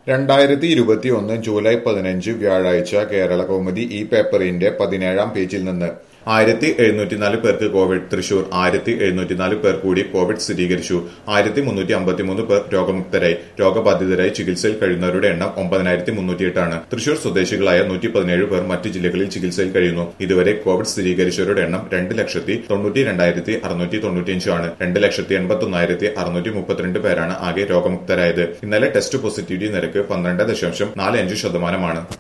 2021 July 15 വ്യാഴാഴ്ച കേരള കൗമുദി ഈ പേപ്പറിന്റെ 17-ാം പേജിൽ നിന്ന് 1704 പേർക്ക് കോവിഡ്. തൃശൂർ 1704 പേർ കൂടി കോവിഡ് സ്ഥിരീകരിച്ചു. 1353 പേർ രോഗമുക്തരായി. രോഗബാധിതരായി ചികിത്സയിൽ കഴിയുന്നവരുടെ എണ്ണം 9308 ആണ്. തൃശൂർ സ്വദേശികളായ 117 പേർ മറ്റ് ജില്ലകളിൽ ചികിത്സയിൽ കഴിയുന്നു. ഇതുവരെ കോവിഡ് സ്ഥിരീകരിച്ചവരുടെ എണ്ണം 2,92,695 ആണ്. 2,81,632 പേരാണ് ആകെ രോഗമുക്തരായത്. ഇന്നലെ ടെസ്റ്റ് പോസിറ്റിവിറ്റി നിരക്ക് 12.45%.